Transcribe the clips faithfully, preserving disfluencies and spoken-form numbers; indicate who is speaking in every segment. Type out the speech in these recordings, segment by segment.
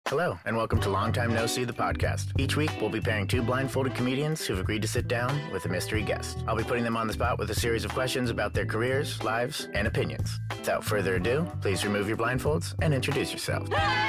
Speaker 1: Hello, and welcome to Long Time No See, the podcast. Each week, we'll be pairing two blindfolded comedians who've agreed to sit down with a mystery guest. I'll be putting them on the spot with a series of questions about their careers, lives, and opinions. Without further ado, please remove your blindfolds and introduce yourselves.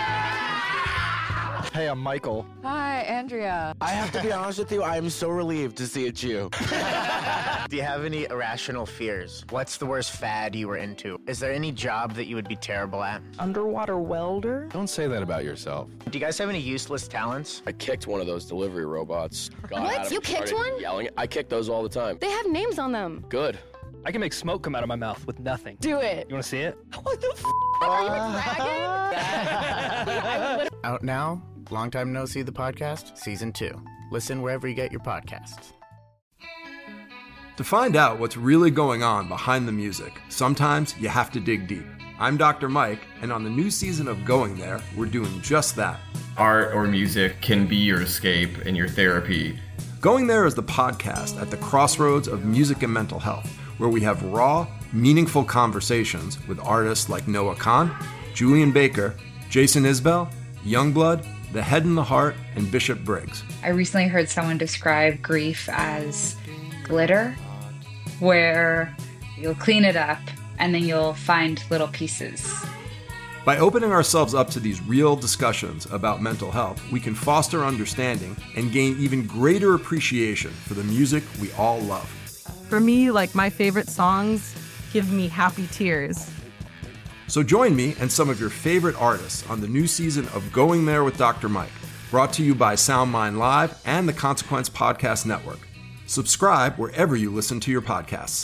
Speaker 2: Hey, I'm Michael.
Speaker 3: Hi, Andrea.
Speaker 4: I have to be honest with you, I am so relieved to see it's you.
Speaker 1: Do you have any irrational fears? What's the worst fad you were into? Is there any job that you would be terrible at?
Speaker 3: Underwater welder?
Speaker 2: Don't say that about yourself.
Speaker 1: Do you guys have any useless talents?
Speaker 4: I kicked one of those delivery robots. Got
Speaker 5: What?
Speaker 4: at him,
Speaker 5: You kicked
Speaker 4: started
Speaker 5: one?
Speaker 4: Yelling. I kick those all the time.
Speaker 5: They have names on them.
Speaker 4: Good.
Speaker 6: I can make smoke come out of my mouth with nothing.
Speaker 5: Do it.
Speaker 6: You want to see it?
Speaker 5: What the f***? Are you a dragon?
Speaker 1: Out now, Long Time No See, the podcast, Season two. Listen wherever you get your podcasts.
Speaker 7: To find out what's really going on behind the music, sometimes you have to dig deep. I'm Doctor Mike, and on the new season of Going There, we're doing just that.
Speaker 8: Art or music can be your escape and your therapy.
Speaker 7: Going There is the podcast at the crossroads of music and mental health, where we have raw, meaningful conversations with artists like Noah Kahn, Julian Baker, Jason Isbell, Youngblood, The Head and the Heart, and Bishop Briggs.
Speaker 9: I recently heard someone describe grief as glitter, where you'll clean it up and then you'll find little pieces.
Speaker 7: By opening ourselves up to these real discussions about mental health, we can foster understanding and gain even greater appreciation for the music we all love.
Speaker 10: For me, like, my favorite songs give me happy tears.
Speaker 7: So join me and some of your favorite artists on the new season of Going There with Doctor Mike, brought to you by SoundMind Live and the Consequence Podcast Network. Subscribe wherever you listen to your podcasts.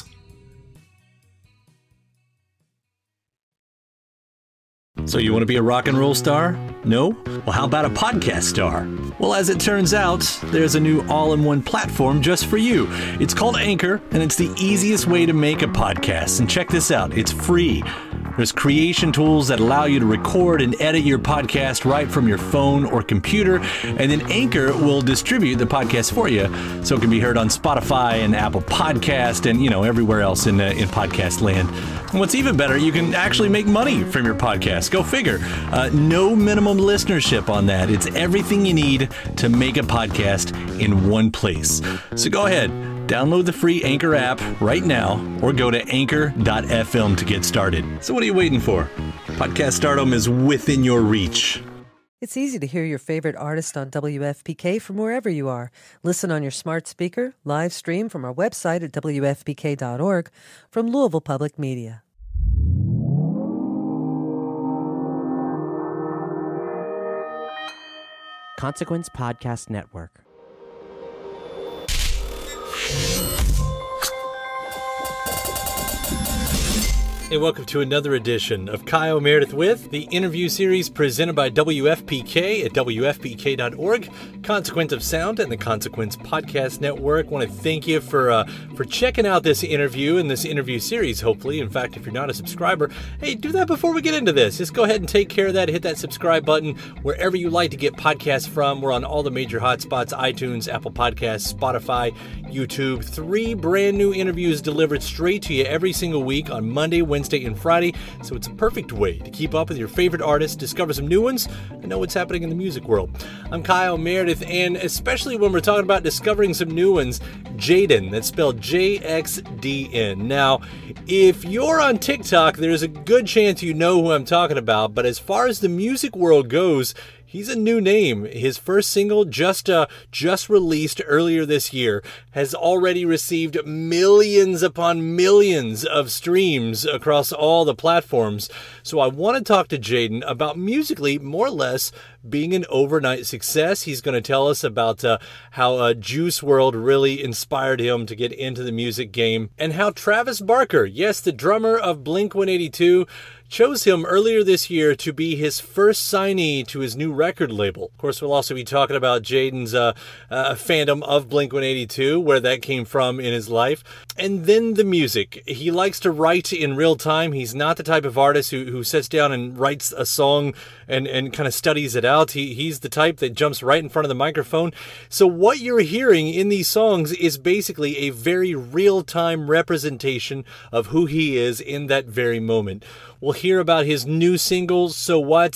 Speaker 11: So you want to be a rock and roll star? No? Well, how about a podcast star? Well, as it turns out, there's a new all-in-one platform just for you. It's called Anchor, and it's the easiest way to make a podcast. And check this out, it's free. There's creation tools that allow you to record and edit your podcast right from your phone or computer, and then Anchor will distribute the podcast for you, so it can be heard on Spotify and Apple Podcast and, you know, everywhere else in uh, in podcast land. And what's even better, you can actually make money from your podcast. Go figure. Uh, no minimum listenership on that. It's everything you need to make a podcast in one place. So go ahead. Download the free Anchor app right now or go to anchor dot f m to get started. So what are you waiting for? Podcast stardom is within your reach.
Speaker 12: It's easy to hear your favorite artist on W F P K from wherever you are. Listen on your smart speaker, live stream from our website at w f p k dot org from Louisville Public Media.
Speaker 13: Consequence Podcast Network.
Speaker 11: Hey, welcome to another edition of Kyle Meredith with, the interview series presented by W F P K at w f p k dot org, Consequence of Sound, and the Consequence Podcast Network. I want to thank you for uh, for checking out this interview and this interview series, hopefully. In fact, if you're not a subscriber, hey, do that before we get into this. Just go ahead and take care of that. Hit that subscribe button wherever you like to get podcasts from. We're on all the major hotspots, iTunes, Apple Podcasts, Spotify, YouTube. Three brand new interviews delivered straight to you every single week on Monday, Wednesday, and Friday. So it's a perfect way to keep up with your favorite artists, discover some new ones, and know what's happening in the music world. I'm Kyle Meredith, and especially when we're talking about discovering some new ones, Jaden, that's spelled J X D N. Now, if you're on TikTok, there's a good chance you know who I'm talking about, but as far as the music world goes, he's a new name. His first single, just uh, just released earlier this year, has already received millions upon millions of streams across all the platforms. So I want to talk to Jaden about musically, more or less, being an overnight success. He's going to tell us about uh, how uh, Juice world really inspired him to get into the music game, and how Travis Barker, yes, the drummer of Blink one eighty-two, chose him earlier this year to be his first signee to his new record label. Of course, we'll also be talking about Jaden's uh, uh, fandom of Blink one eighty-two, where that came from in his life. And then the music. He likes to write in real time. He's not the type of artist who, who sits down and writes a song and, and kind of studies it out. He, he's the type that jumps right in front of the microphone. So what you're hearing in these songs is basically a very real-time representation of who he is in that very moment. We'll hear about his new single, So What?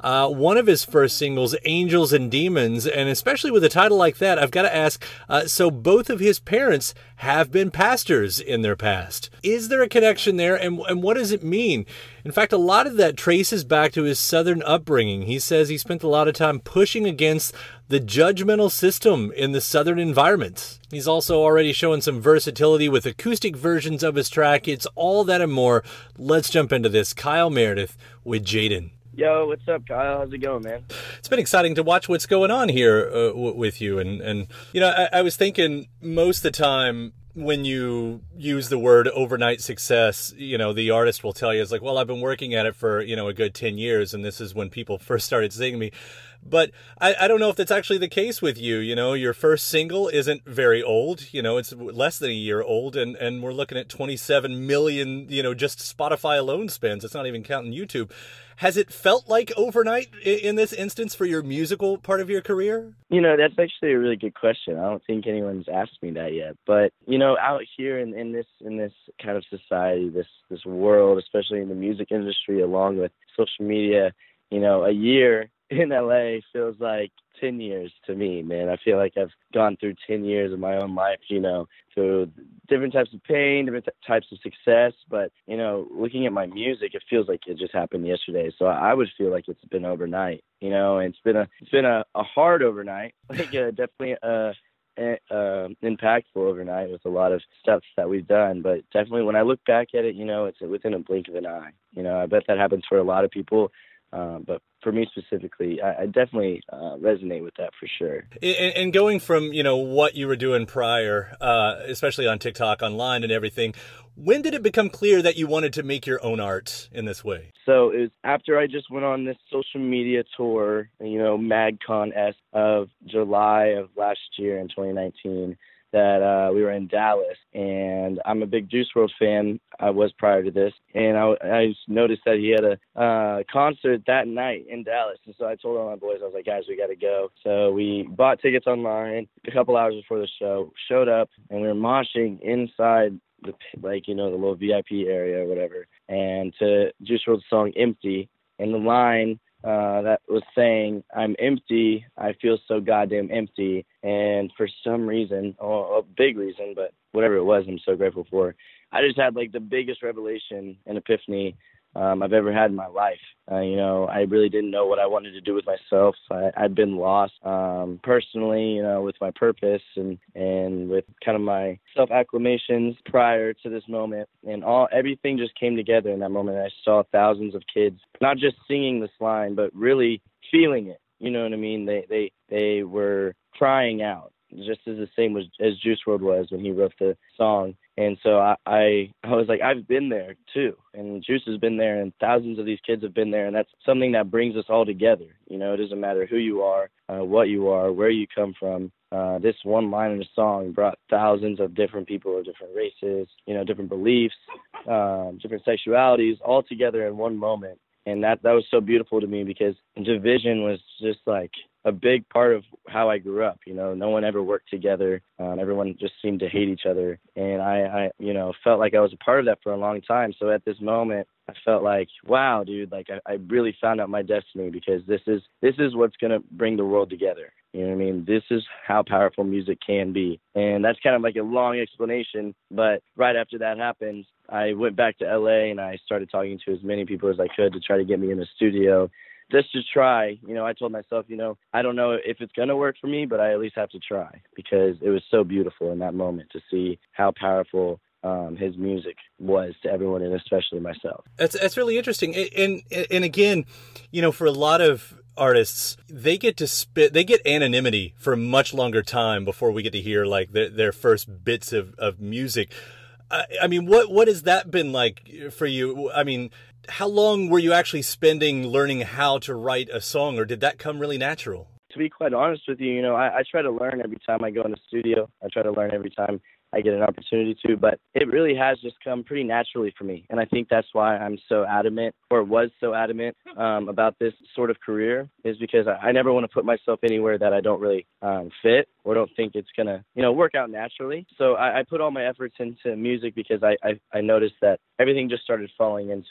Speaker 11: uh, one of his first singles, Angels and Demons, and especially with a title like that, I've got to ask, uh, so both of his parents have been pastors in their past. Is there a connection there, and, and what does it mean? In fact, a lot of that traces back to his Southern upbringing. He says he spent a lot of time pushing against the judgmental system in the Southern environment. He's also already showing some versatility with acoustic versions of his track. It's all that and more. Let's jump into this. Kyle Meredith with Jaden.
Speaker 14: Yo, what's up, Kyle? How's it going, man?
Speaker 11: It's been exciting to watch what's going on here uh, w- with you. And, and you know, I, I was thinking most of the time when you use the word overnight success, you know, the artist will tell you, it's like, well, I've been working at it for, you know, a good ten years. And this is when people first started seeing me. But I, I don't know if that's actually the case with you. You know, your first single isn't very old. You know, it's less than a year old. And, and we're looking at twenty-seven million, you know, just Spotify alone spends. It's not even counting YouTube. Has it felt like overnight in this instance for your musical part of your career?
Speaker 14: You know, that's actually a really good question. I don't think anyone's asked me that yet. But, you know, out here in, in this in this kind of society, this, this world, especially in the music industry, along with social media, you know, a year in L A feels like ten years to me, man. I feel like I've gone through ten years of my own life, you know, through different types of pain, different th- types of success. But, you know, looking at my music, it feels like it just happened yesterday. So I would feel like it's been overnight, you know, and it's been a, it's been a, a hard overnight, like uh, definitely a, a, uh, impactful overnight with a lot of stuff that we've done. But definitely when I look back at it, you know, it's within a blink of an eye. You know, I bet that happens for a lot of people. Um, but for me specifically, I, I definitely uh, resonate with that for sure.
Speaker 11: And, and going from, you know, what you were doing prior, uh, especially on TikTok, online and everything, when did it become clear that you wanted to make your own art in this way?
Speaker 14: So it was after I just went on this social media tour, you know, MagCon-esque of July of last year in twenty nineteen. That uh, we were in Dallas, and I'm a big Juice world fan. I was prior to this, and I, I just noticed that he had a uh, concert that night in Dallas, and so I told all my boys, I was like, guys, we got to go. So we bought tickets online a couple hours before the show, showed up, and we were moshing inside the, like, you know, the little V I P area or whatever, and to Juice world's song Empty, and the line Uh, that was saying, I'm empty, I feel so goddamn empty. And for some reason, oh, a big reason, but whatever it was, I'm so grateful for. I just had like the biggest revelation and epiphany um, I've ever had in my life. Uh, you know, I really didn't know what I wanted to do with myself. I, I'd been lost um, personally, you know, with my purpose and, and with kind of my self-acclamations prior to this moment. And all everything just came together in that moment. I saw thousands of kids, not just singing this line, but really feeling it. You know what I mean? They they, they were crying out, just as the same as, as Juice world was when he wrote the song. And so I, I, I was like, I've been there too. And Juice has been there, and thousands of these kids have been there. And that's something that brings us all together. You know, it doesn't matter who you are, uh, what you are, where you come from. Uh, this one line in the song brought thousands of different people of different races, you know, different beliefs, um, different sexualities all together in one moment. And that, that was so beautiful to me, because division was just like a big part of how I grew up. You know, no one ever worked together. Um, everyone just seemed to hate each other. And I, I, you know, felt like I was a part of that for a long time. So at this moment, I felt like, wow, dude, like I, I really found out my destiny, because this is, this is what's going to bring the world together. You know what I mean? This is how powerful music can be. And that's kind of like a long explanation. But right after that happened, I went back to L A and I started talking to as many people as I could to try to get me in the studio. Just to try, you know, I told myself, you know, I don't know if it's going to work for me, but I at least have to try, because it was so beautiful in that moment to see how powerful um, his music was to everyone, and especially myself.
Speaker 11: That's that's really interesting. And, and, and again, you know, for a lot of artists, they get to spit, they get anonymity for a much longer time before we get to hear like their, their first bits of, of music. I, I mean, what, what has that been like for you? I mean, how long were you actually spending learning how to write a song, or did that come really natural?
Speaker 14: To be quite honest with you, you know, I, I try to learn every time I go in the studio. I try to learn every time I get an opportunity to, but it really has just come pretty naturally for me. And I think that's why I'm so adamant, or was so adamant um, about this sort of career, is because I, I never want to put myself anywhere that I don't really um, fit, or don't think it's going to, you know, work out naturally. So I, I put all my efforts into music, because I, I, I noticed that everything just started falling into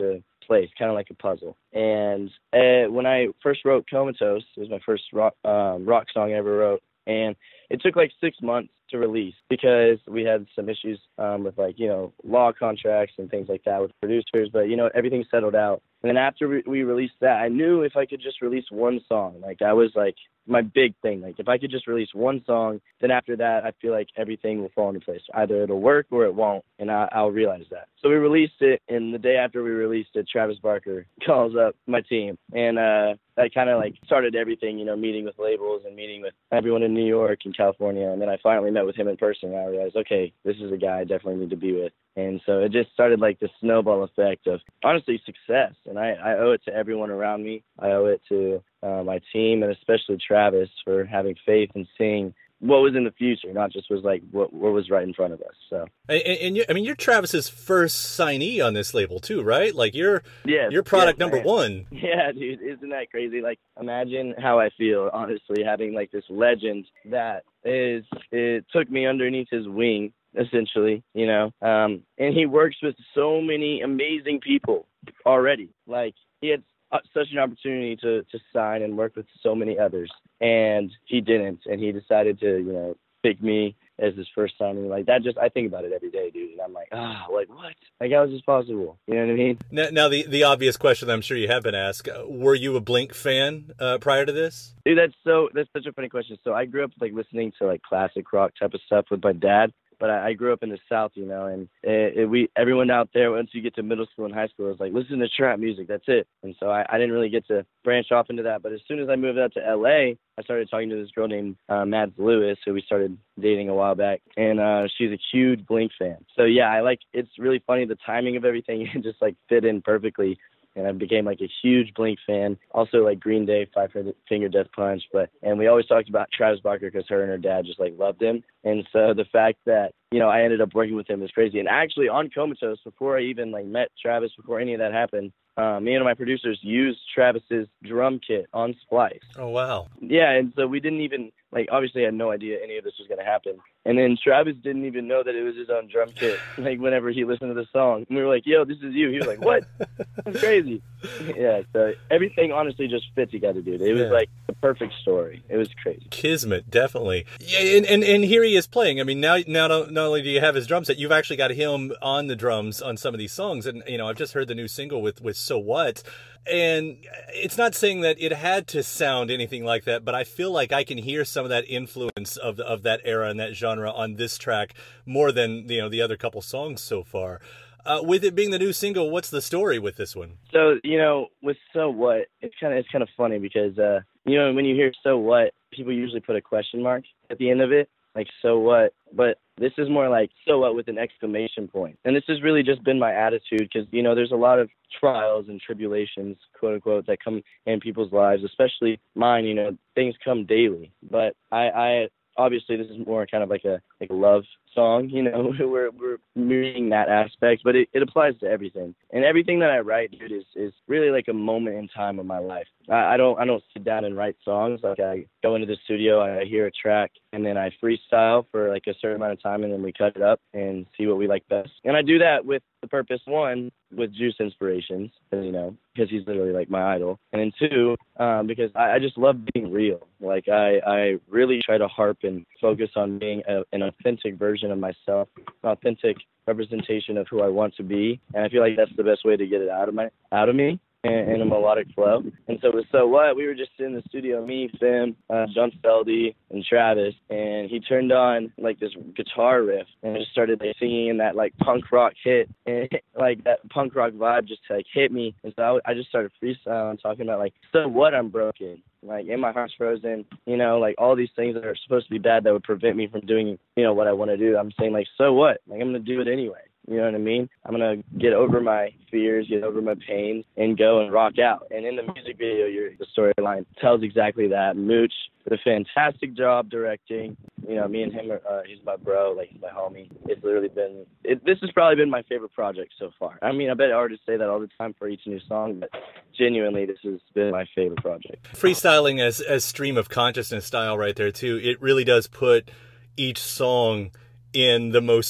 Speaker 14: place, kind of like a puzzle. And uh, when I first wrote Comatose, it was my first rock, um, rock song I ever wrote. And it took like six months to release because we had some issues um, with like, you know, law contracts and things like that with producers. But, you know, everything settled out. And then after we, we released that, I knew if I could just release one song, like that was like my big thing. Like if I could just release one song, then after that, I feel like everything will fall into place. Either it'll work or it won't. And I, I'll realize that. So we released it. And the day after we released it, Travis Barker calls up my team. And uh, that kind of like started everything, you know, meeting with labels and meeting with everyone in New York and California. And then I finally met with him in person. And I realized, okay, this is a guy I definitely need to be with. And so it just started like the snowball effect of, honestly, success. And I, I owe it to everyone around me. I owe it to uh, my team and especially Travis for having faith and seeing what was in the future, not just was like what, what was right in front of us. So,
Speaker 11: and, and you, I mean, you're Travis's first signee on this label too, right? Like you're,
Speaker 14: yes,
Speaker 11: you're product
Speaker 14: yes,
Speaker 11: number
Speaker 14: man.
Speaker 11: one.
Speaker 14: Yeah, dude, isn't that crazy? Like, imagine how I feel, honestly, having like this legend that is, it took me underneath his wing, essentially, you know, um, and he works with so many amazing people already. Like, he had such an opportunity to, to sign and work with so many others, and he didn't, and he decided to, you know, pick me as his first signing. Like, that just, I think about it every day, dude, and I'm like, ah, like, what? Like, how is this possible? You know what I mean?
Speaker 11: Now, now the, the obvious question that I'm sure you have been asked, uh, were you a Blink fan uh, prior to this?
Speaker 14: Dude, that's so, that's such a funny question. So I grew up, like, listening to, like, classic rock type of stuff with my dad. But I, I grew up in the South, you know, and it, it, we everyone out there, once you get to middle school and high school, is like, listen to trap music. That's it. And so I, I didn't really get to branch off into that. But as soon as I moved out to L A, I started talking to this girl named uh, Mads Lewis, who we started dating a while back. And uh, she's a huge Blink fan. So, yeah, I like it's really funny. The timing of everything just, like, fit in perfectly. And I became like a huge Blink fan. Also like Green Day, Five Finger Death Punch. But and we always talked about Travis Barker because her and her dad just like loved him. And so the fact that, you know, I ended up working with him is crazy. And actually on Comatose, before I even like met Travis, before any of that happened, uh, me and my producers used Travis's drum kit on Splice.
Speaker 11: Oh, wow.
Speaker 14: Yeah, and so we didn't even, like, obviously I had no idea any of this was going to happen. And then Travis didn't even know that it was his own drum kit, like, whenever he listened to the song. And we were like, yo, this is you. He was like, what? That's crazy. Yeah, so everything honestly just fit together, dude. It was, yeah. like, the perfect story. It was crazy.
Speaker 11: Kismet, definitely. Yeah, and, and, and here he is playing. I mean, now now not only do you have his drum set, you've actually got him on the drums on some of these songs. And, you know, I've just heard the new single with, with So What? And it's not saying that it had to sound anything like that, but I feel like I can hear some of that influence of of that era and that genre on this track more than, you know, the other couple songs so far. Uh, with it being the new single, what's the story with this one?
Speaker 14: So, you know, with So What, it's kind of it's kind of funny because, uh, you know, when you hear So What, people usually put a question mark at the end of it, like, so what? But this is more like, so what, with an exclamation point. And this has really just been my attitude because, you know, there's a lot of trials and tribulations, quote unquote, that come in people's lives, especially mine. You know, things come daily. But I, I obviously, this is more kind of like a like a love song, you know, we're we're meeting that aspect, but it, it applies to everything. And everything that I write, dude, is, is really like a moment in time of my life. I, I don't I don't sit down and write songs. Like, I go into the studio, I hear a track, and then I freestyle for like a certain amount of time, and then we cut it up and see what we like best. And I do that with the purpose, one, with Juice Inspirations, you know, because he's literally like my idol. And then two, um, because I, I just love being real. Like, I, I really try to harp and focus on being a, an authentic version of myself, an authentic representation of who I want to be. And I feel like that's the best way to get it out of my out of me in, in a melodic flow. And so with So What, we were just in the studio, me, Fim, uh, John Feldy, and Travis, and he turned on like this guitar riff and just started like singing in that like punk rock hit, and like that punk rock vibe just like hit me. And so I, I just started freestyling, talking about like, so what, I'm broken. Like, and my heart's frozen, you know, like all these things that are supposed to be bad that would prevent me from doing, you know, what I want to do. I'm saying like, so what? Like, I'm going to do it anyway. You know what I mean? I'm going to get over my fears, get over my pains, and go and rock out. And in the music video, your the storyline tells exactly that. Mooch did a fantastic job directing. You know, me and him, are, uh, he's my bro, like he's my homie. It's literally been, it, this has probably been my favorite project so far. I mean, I bet artists say that all the time for each new song, but genuinely, this has been my favorite project.
Speaker 11: Freestyling as, as stream of consciousness style right there, too. It really does put each song in the most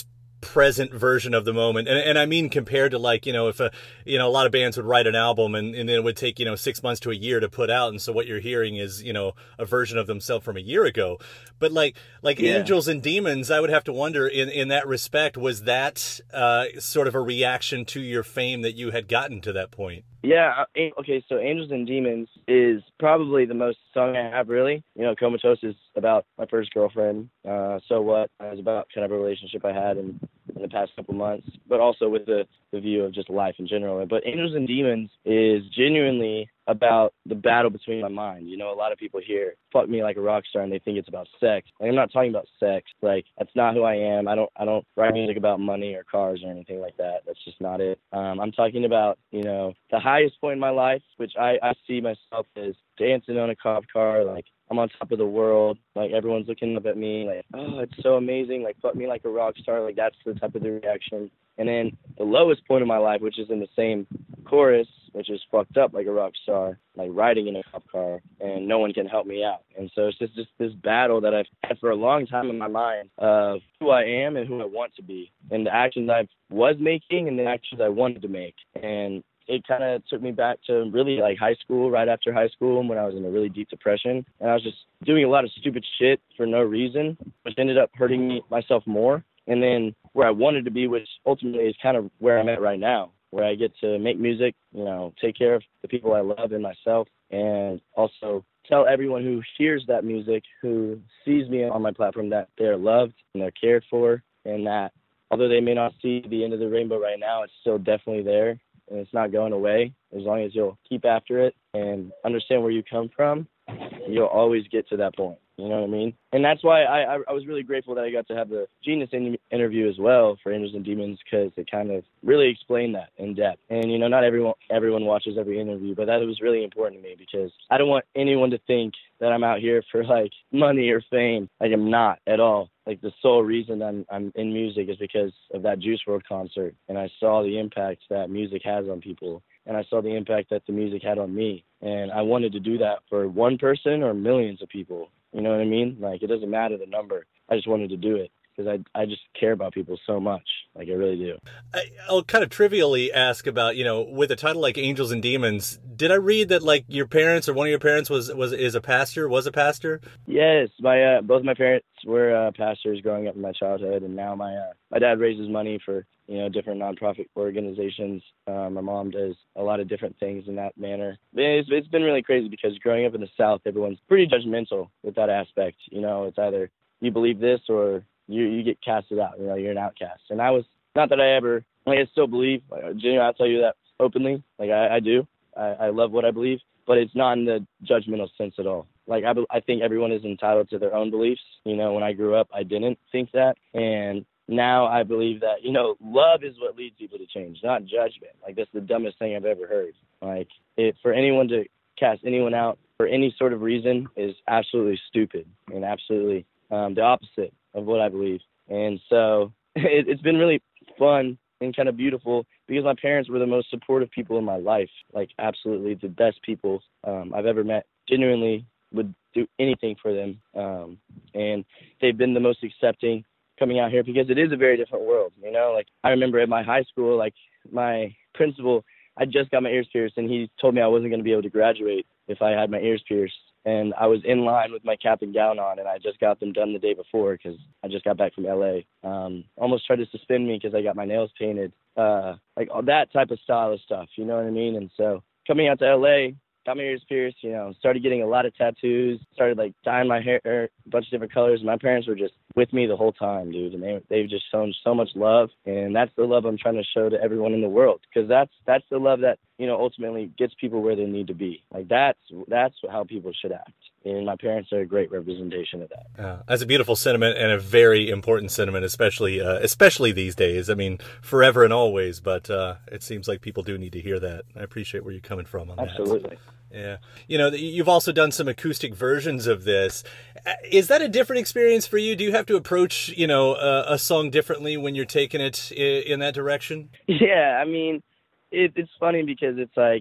Speaker 11: present version of the moment. And, and I mean, compared to like, you know, if a, you know, a lot of bands would write an album and, and then it would take, you know, six months to a year to put out. And so what you're hearing is, you know, a version of themselves from a year ago. But like, like yeah. Angels and Demons, I would have to wonder in, in that respect, was that uh, sort of a reaction to your fame that you had gotten to that point?
Speaker 14: Yeah, okay, so Angels and Demons is probably the most song I have, really. You know, Comatose is about my first girlfriend. Uh, So What is about kind of a relationship I had in, in the past couple months, but also with the, the view of just life in general. But Angels and Demons is genuinely about the battle between my mind. You know, a lot of people hear, fuck me like a rock star, and they think it's about sex. Like, I'm not talking about sex. Like, that's not who I am. I don't I don't write music about money or cars or anything like that. That's just not it. Um, I'm talking about, you know, the highest point in my life, which I, I see myself as dancing on a cop car, like, I'm on top of the world, like, everyone's looking up at me, like, oh, it's so amazing, like, fuck me like a rock star, like, that's the type of the reaction. And then the lowest point of my life, which is in the same chorus, which is fucked up like a rock star, like riding in a cop car, and no one can help me out. And so it's just, just this battle that I've had for a long time in my mind of who I am and who I want to be, and the actions I was making and the actions I wanted to make. And it kind of took me back to really like high school, right after high school, when I was in a really deep depression. And I was just doing a lot of stupid shit for no reason, which ended up hurting me myself more. And then where I wanted to be, which ultimately is kind of where I'm at right now, where I get to make music, you know, take care of the people I love and myself, and also tell everyone who hears that music, who sees me on my platform, that they're loved and they're cared for, and that although they may not see the end of the rainbow right now, it's still definitely there. And it's not going away. As long as you'll keep after it and understand where you come from, you'll always get to that point. You know what I mean? And that's why I, I, I was really grateful that I got to have the Genius in, interview as well for Angels and Demons, because it kind of really explained that in depth. And, you know, not everyone everyone watches every interview, but that was really important to me, because I don't want anyone to think that I'm out here for, like, money or fame. Like, I'm not at all. Like, the sole reason I'm I'm in music is because of that Juice world concert, and I saw the impact that music has on people, and I saw the impact that the music had on me, and I wanted to do that for one person or millions of people. You know what I mean? Like, it doesn't matter the number. I just wanted to do it because I I just care about people so much. Like, I really do.
Speaker 11: I, I'll kind of trivially ask about, you know, with a title like Angels and Demons, did I read that, like, your parents or one of your parents was, was is a pastor, was a pastor?
Speaker 14: Yes. My uh, both my parents were uh, pastors growing up in my childhood, and now my uh, my dad raises money for, you know, different nonprofit organizations. Uh, my mom does a lot of different things in that manner. It's, it's been really crazy because growing up in the South, everyone's pretty judgmental with that aspect. You know, it's either you believe this or you you get casted out. You know, you're an outcast. And I was, not that I ever, like, I still believe, like, genuinely, I'll tell you that openly. Like, I, I do. I, I love what I believe, but it's not in the judgmental sense at all. Like, I, I think everyone is entitled to their own beliefs. You know, when I grew up, I didn't think that. And now I believe that, you know, love is what leads people to change, not judgment. Like, that's the dumbest thing I've ever heard. Like, it, for anyone to cast anyone out for any sort of reason is absolutely stupid and absolutely um, the opposite of what I believe. And so it, it's been really fun and kind of beautiful because my parents were the most supportive people in my life, like absolutely the best people um, I've ever met. Genuinely would do anything for them. Um, and they've been the most accepting coming out here because it is a very different world, you know? Like, I remember at my high school, like, my principal, I just got my ears pierced, and he told me I wasn't going to be able to graduate if I had my ears pierced. And I was in line with my cap and gown on, and I just got them done the day before because I just got back from L A. Um, almost tried to suspend me because I got my nails painted, uh, like all that type of style of stuff, you know what I mean? And so coming out to L A, got my ears pierced, you know, started getting a lot of tattoos, started, like, dyeing my hair a bunch of different colors. My parents were just with me the whole time, dude, and they, they've just shown so much love, and that's the love I'm trying to show to everyone in the world, because that's that's the love that, you know, ultimately gets people where they need to be. Like, that's that's how people should act, and my parents are a great representation of that.
Speaker 11: Uh, that's a beautiful sentiment and a very important sentiment, especially uh, especially these days. I mean, forever and always, but uh, it seems like people do need to hear that. I appreciate where you're coming from on that.
Speaker 14: Absolutely.
Speaker 11: Yeah. You know, you've also done some acoustic versions of this. Is that a different experience for you? Do you have to approach, you know, a, a song differently when you're taking it in, in that direction?
Speaker 14: Yeah, I mean, it, it's funny because it's like,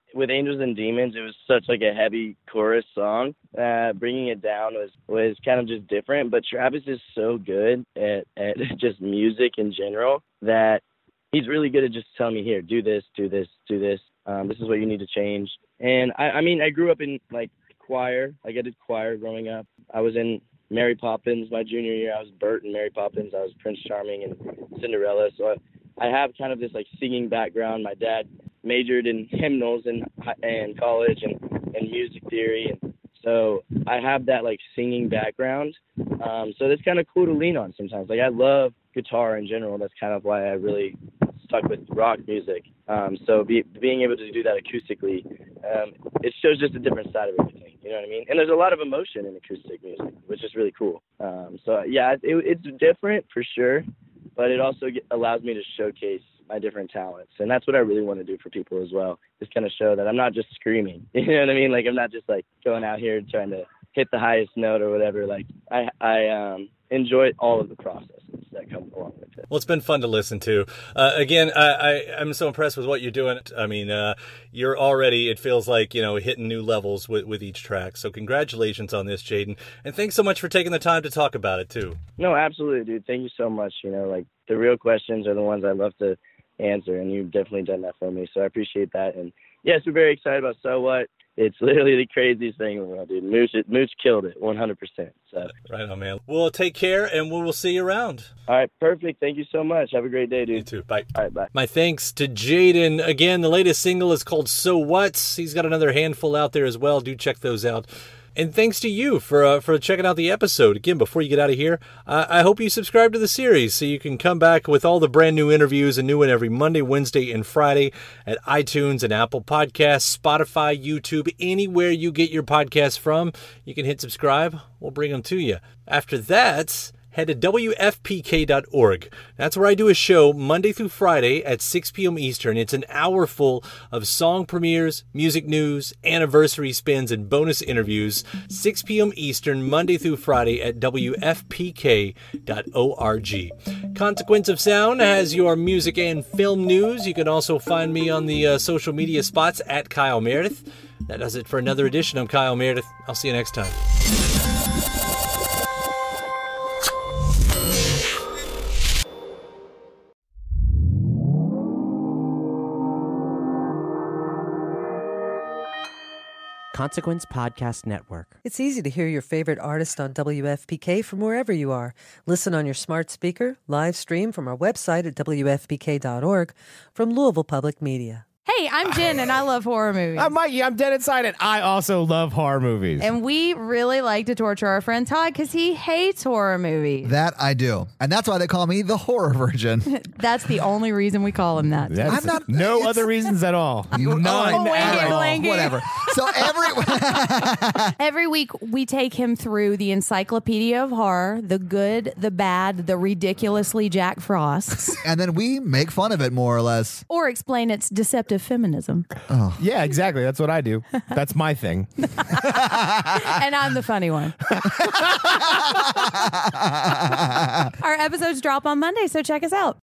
Speaker 14: with Angels and Demons, it was such like a heavy chorus song. Uh, bringing it down was, was kind of just different. But Travis is so good at, at just music in general that he's really good at just telling me, here, do this, do this, do this. Um, this is what you need to change. And I, I mean, I grew up in like choir. Like I did choir growing up. I was in Mary Poppins my junior year. I was Bert in Mary Poppins. I was Prince Charming and Cinderella. So I, I have kind of this like singing background. My dad majored in hymnals in, in college and, and music theory. And so I have that like singing background. Um, so that's kind of cool to lean on sometimes. Like I love guitar in general. That's kind of why I really stuck with rock music. Um, so be, being able to do that acoustically, um, it shows just a different side of everything. You know what I mean? And there's a lot of emotion in acoustic music, which is really cool. Um, so yeah, it, it's different for sure, but it also get, allows me to showcase my different talents. And that's what I really want to do for people as well, is kind of show that I'm not just screaming. You know what I mean? Like I'm not just like going out here and trying to hit the highest note or whatever. Like I, I um, enjoy all of the processes that come along with it.
Speaker 11: Well, it's been fun to listen to. Uh, again, I, I, I'm so impressed with what you're doing. I mean, uh, you're already, it feels like, you know, hitting new levels with, with each track. So congratulations on this, Jaden. And thanks so much for taking the time to talk about it, too.
Speaker 14: No, absolutely, dude. Thank you so much. You know, like the real questions are the ones I love to answer, and you've definitely done that for me. So I appreciate that. And yes, we're very excited about So What. It's literally the craziest thing in the world, dude. Mooch, Mooch killed it, one hundred percent. So.
Speaker 11: Right on, man. Well, take care, and we'll see you around.
Speaker 14: All right, perfect. Thank you so much. Have a great day, dude.
Speaker 11: You too. Bye.
Speaker 14: All right, bye.
Speaker 11: My thanks to Jaden. Again, the latest single is called So What. He's got another handful out there as well. Do check those out. And thanks to you for uh, for checking out the episode. Again, before you get out of here, uh, I hope you subscribe to the series so you can come back with all the brand new interviews, a new one every Monday, Wednesday, and Friday at iTunes and Apple Podcasts, Spotify, YouTube, anywhere you get your podcasts from. You can hit subscribe. We'll bring them to you. After that, head to W F P K dot org. That's where I do a show Monday through Friday at six p.m. Eastern. It's an hour full of song premieres, music news, anniversary spins, and bonus interviews. six p.m. Eastern, Monday through Friday at W F P K dot org. Consequence of Sound has your music and film news. You can also find me on the uh, social media spots at Kyle Meredith. That does it for another edition of Kyle Meredith. I'll see you next time.
Speaker 13: Consequence Podcast Network.
Speaker 12: It's easy to hear your favorite artist on W F P K from wherever you are. Listen on your smart speaker, live stream from our website at W F P K dot org, from Louisville Public Media.
Speaker 10: Hey, I'm Jen, and I love horror movies.
Speaker 15: I'm Mikey. I'm dead inside it. I also love horror movies.
Speaker 10: And we really like to torture our friend Todd because he hates horror movies.
Speaker 16: That I do. And that's why they call me the horror virgin.
Speaker 10: That's the only reason we call him that.
Speaker 15: That's
Speaker 16: I'm not,
Speaker 15: no other reasons at all.
Speaker 16: None
Speaker 10: oh,
Speaker 16: at all.
Speaker 10: Langy.
Speaker 16: Whatever. So every
Speaker 10: every week we take him through the Encyclopedia of Horror, the good, the bad, the ridiculously Jack Frosts.
Speaker 16: And then we make fun of it more or less.
Speaker 10: Or explain its deceptive feminism.
Speaker 16: Oh.
Speaker 15: Yeah, exactly. That's what I do. That's my thing.
Speaker 10: And I'm the funny one. Our episodes drop on Monday, so check us out.